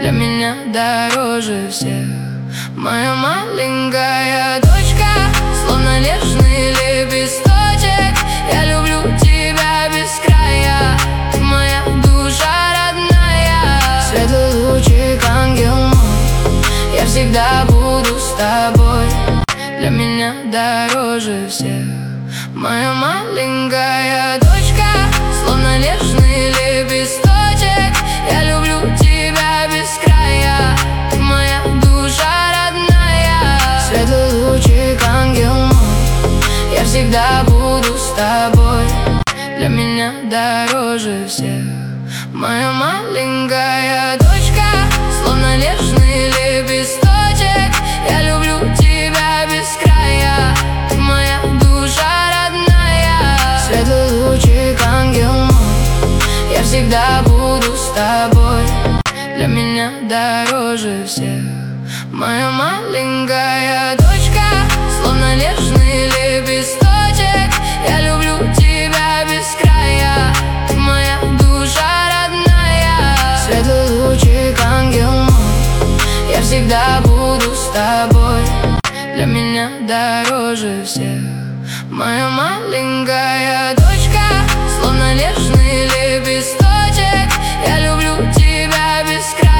для меня дороже всех. Моя маленькая дочка, словно нежный лепесточек. Я люблю тебя без края, ты моя душа родная. Светлый лучик, ангел мой, я всегда буду с тобой, для меня дороже всех. Моя маленькая дочка, словно нежный лепесточек. Я люблю тебя без края, ты моя душа родная. Светлый лучик, ангел мой, я всегда буду с тобой, для меня дороже всех. Моя маленькая дочка, словно нежный лепесточек. Я люблю тебя без края, ты моя душа родная. Светлый лучик, ангел мой, я всегда буду с тобой, для меня дороже всех. Моя маленькая дочка, словно нежный лепесточек. Я люблю тебя без края, ты моя душа родная. Светлый лучик, ангел мой, я всегда буду с тобой, для меня дороже всех. Моя маленькая